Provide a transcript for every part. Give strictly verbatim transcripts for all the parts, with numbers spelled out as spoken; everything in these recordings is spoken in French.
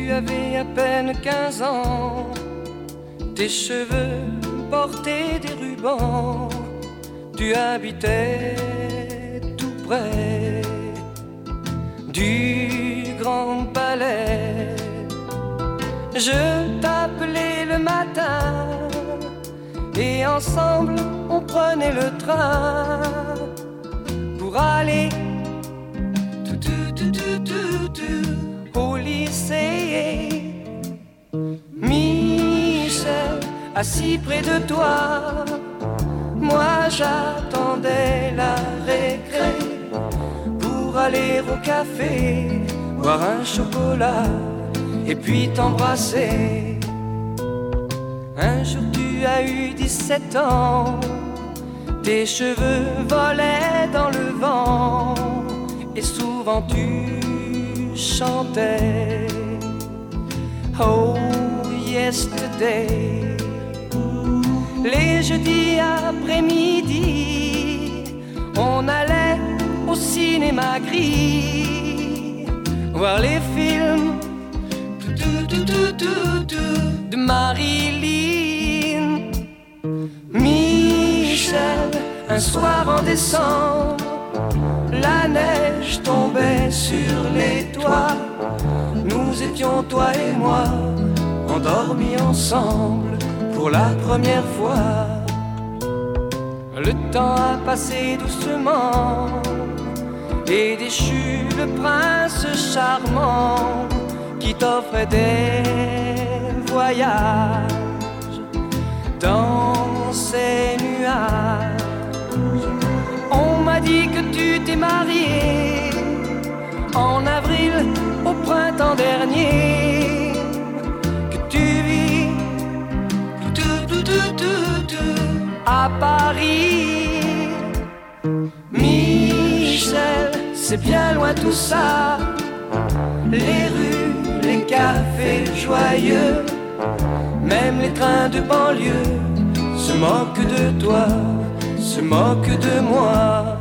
tu avais à peine quinze ans, tes cheveux portaient des rubans, tu habitais tout près du Grand Palais. Je t'appelais le matin et ensemble on prenait le train pour aller tout, tout, tout, tout, tout, tout, au lycée. Michel, assis près de toi, moi j'attendais la récré pour aller au café, boire un chocolat et puis t'embrasser. Un jour tu as eu dix-sept ans, tes cheveux volaient dans le vent et souvent tu chantais Oh yesterday. Les jeudis après-midi, on allait au cinéma gris voir les films de Marilyn. Michel, un soir en décembre, la neige tombait sur les toits. Nous étions, toi et moi, endormis ensemble pour la première fois. Le temps a passé doucement et déchu le prince charmant qui t'offrait des voyages dans ces nuages. On m'a dit que tu t'es marié en avril au printemps dernier, que tu vis tout, tout, tout, tout, tout, à Paris. Michel, c'est bien loin tout ça, les rues, les cafés joyeux, même les trains de banlieue se moquent de toi, se moquent de moi.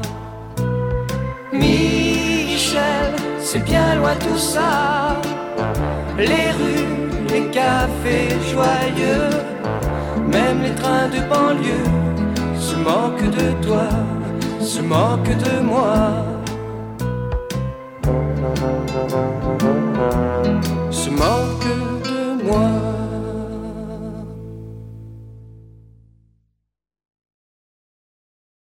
Michel, c'est bien loin tout ça, les rues, les cafés joyeux, même les trains de banlieue se moquent de toi, se moquent de moi.